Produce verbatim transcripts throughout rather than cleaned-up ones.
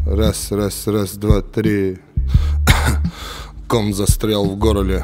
Раз, раз, раз, два, три. Ком застрял в горле.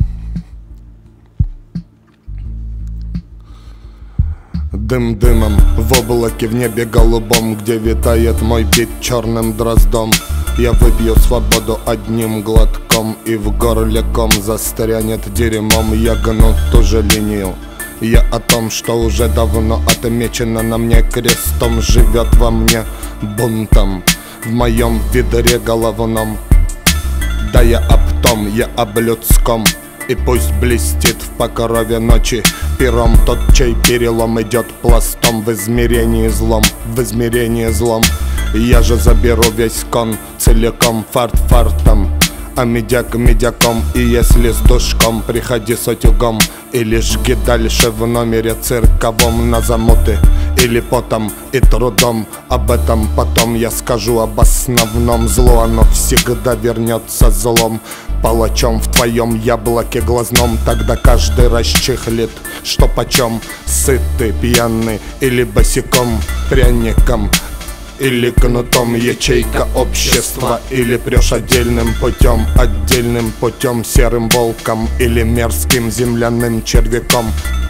Дым дымом в облаке в небе голубом, где витает мой бит черным дроздом. Я выпью свободу одним глотком, и в горле ком застрянет дерьмом. Я гну ту же линию. Я о том, что уже давно отмечено на мне крестом, живет во мне бунтом, в моем ведре головном. Да я об том, я об людском. И пусть блестит в покрове ночи пером тот, чей перелом идет пластом в измерении злом, в измерении злом. Я же заберу весь кон целиком, фарт фартом, а медяк медяком. И если с душком, приходи с утюгом, или жги дальше в номере цирковом на замуты, или потом и трудом. Об этом потом я скажу, об основном. Зло, оно всегда вернется злом, палачом в твоем яблоке глазном. Тогда каждый расчехлит, что почем, сытый, пьяный или босиком, пряником или кнутом. Ячейка общества, или прешь отдельным путем, отдельным путем, серым волком или мерзким земляным червяком.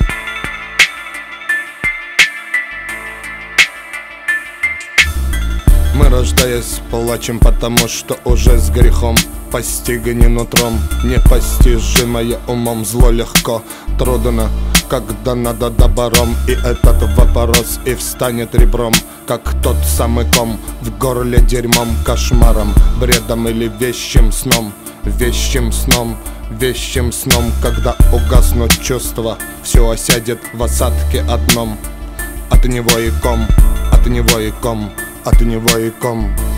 Мы, рождаясь, плачем, потому что уже с грехом постигни нутром, непостижимое умом. Зло легко, трудно, когда надо добром. И этот вопрос и встанет ребром, как тот самый ком в горле дерьмом, кошмаром, бредом или вещим сном. Вещим сном, вещим сном, когда угаснут чувства, все осядет в осадке одном. От него и ком, от него и ком, от него и ком.